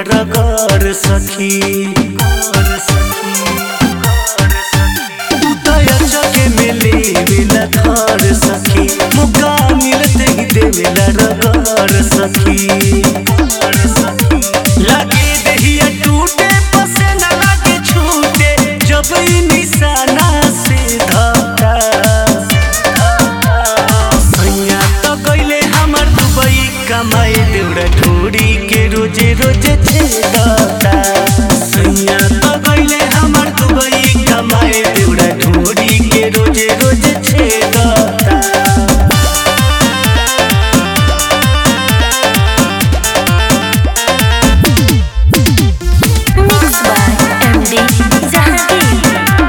रगर सखी उदय जगे में लेवेला घर सखी मौका मिलते ही देवेला रगर सखी लगे दहिया टूटे पसेना लगे छूटे जब ई निशाना से धक्का सैया तो गइले हमर दुबई कमाए देउरा ढोरी के रोजे रोजे छेदता सैया तो गइले हमर दुबई कमाए देउरा ढोरी के रोजे रोजे छेदता Mixed by MD Zahagi.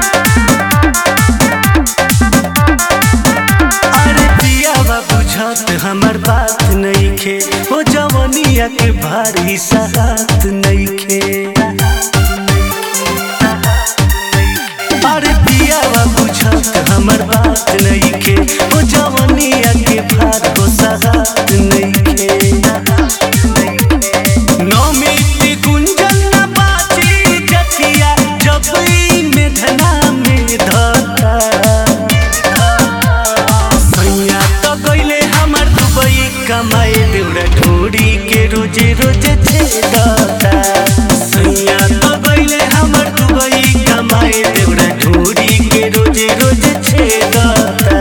अरे पियावा बुझत हमर बात नइखे ओ जवनिया के भारी साथ नइखे अरे पियावा बुझत हमर बात नइखे ओ जवनिया के भार हो साथ नइखे नौमिति गुंजन न बाची जतिया जब ई मेधना में धता सैया तो गइले हमर दुबई कमाए देउरा ढोरी के रोजे रोजे छेदता सैया तो गइले हमर दुबई कमाए देउरा ढोरी के रोजे रोजे छेदता।